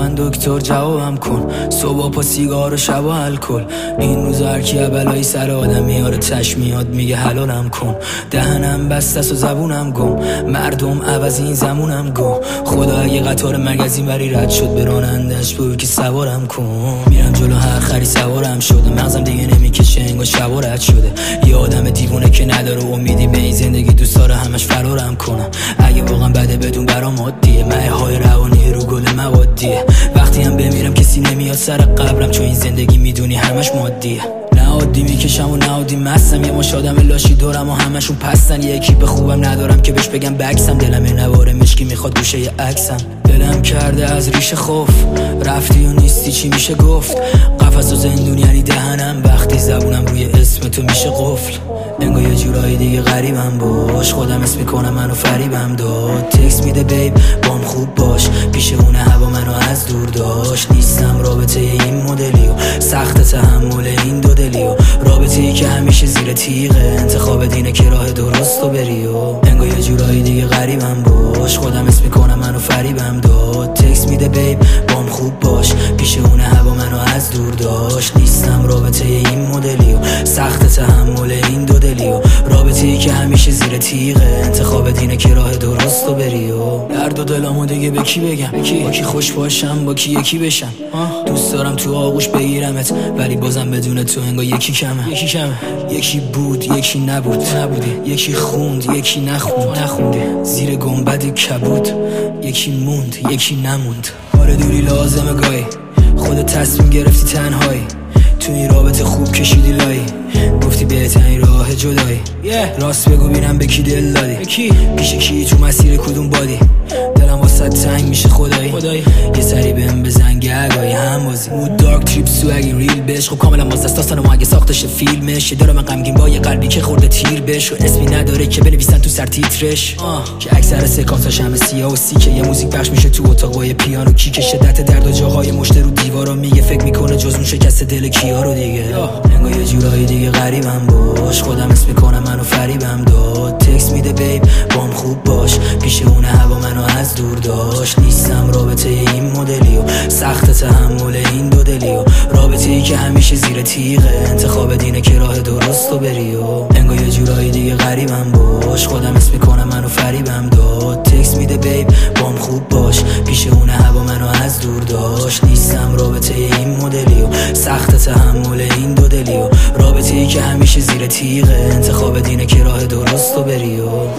من دکتر جوابم کن. صبح پا سیگار و شب و الکل. این روزا هر کی بلایی سر آدم میاره چشم میاد میگه حلالم کن. دهنم بسته است و زبونم گم، مردم عوض این زمونم گم. خدا اگه قطار مگزین وری رد شد به رانندش بگو که سوارم کن. میرم جلو هر خری سوارم شده، مغزم دیگه نمیکشه انگار شب رد شده. یه آدم دیوونه که نداره امیدی به این زندگی، دوست داره همش فرارم کنم. اگه واقعا بده بدون برام عادیه، مه های روانی رو گل موادیه. وقتی هم بمیرم کسی نمیاد سر قبرم، چون این زندگی میدونی همش مادیه. نه عادی میکشم و نه عادی مستم، یه مش آدم لاشی دورم و همشون پستن. یکی به خوبم ندارم که بهش بگم بکسم، دلم نواره مشکی میخواد گوشه ی عکسم. دلم کرده از ریش خوف، رفتی و نیستی چی میشه گفت. قفس و زندون یعنی دهنم، وقتی زبونم روی اسم تو میشه قفل. انگار یه جورایی دیگه غریبم باش، خودم اسم میکنم منو فریبم داد. تکس میده بیب بام خوب باش، پیش اونه هوا منو از دور داشت. نیستم رابطه این مدلی و سخت تحمل این دو دلی و رابطه ای که همیشه زیر تیغه. انتخاب دینه که راه درست رو بری و انگار یه جورایی دیگه غریبم باش، خودم اسم میکنم منو فریبم داد. تکس میده بیب بام خوب باش، پیش اونه هوا منو از دور داشت. نیستم رابطه این مدلی و سخت تحمل این دو دلی و رابطه ای که همیشه زیر تیغه. انتخاب دینه که راه درست رو بری و درد و دلمو دیگه به کی بگم، با کی خوش باشم با کی یکی بشم. دوست دارم تو آغوش بگیرمت ولی بازم بدون تو انگار یکی کمه. یکی بود یکی نبودی، یکی خوند یکی نخوندی، زیر گنبد کبود یکی موند یکی نموند. آره دوری لازمه گاهی، خودت تصمیم گرفتی تنهایی، تو این رابطه خوب کشیدی لایی، گفتی بهترین راه جدایی. راست بگو بینم به کی دل دادی، پیش کی تو مسیر کدوم بادی. دلم واسه تنگ میشه خدایی، یه سری بهم بزن گرگایی هم بازی. مود دارک تریپ سوگی ریل بش، خب کاملا باز دست داستان ما اگه ساختش فیلمش. یه دارم غمگین با یه قلبی که خورده تیر بش و اسمی نداره که بنویسن تو سر تیترش. که اکثر سکانساش همه سیاه و سیکه، یه موزیک پخش میشه تو اتاق با یه پیانو کیک. شدت درد و جاهای مشت رو دیوارا میگه، فکر میکنه جز اون شکست دل کیا رو دیگه. انگار یه جورایی دیگه غریبم باش، خودم اسم میکنم منو فریبم داد. تکس میده بیب بام خوب باش، پیش اونه هوا منو از دور داشت. نیستم رابطه این مدلی و سخت تحمل این دو دلی و رابطه ای که همیشه زیر تیغه. انتخاب دینه که راه درست رو بری و انگار یه جورایی دیگه غریبم باش، خودم اسم میکنم منو فریبم داد. تکس میده بیب بام خوب باش، پیش اونه هوا منو از دور داشت. نیستم رابطه این مدلی و سخت تحمل این دو دلی و رابطه ای که همیشه زیر تیغه. انتخاب دینه که راه درست رو بری و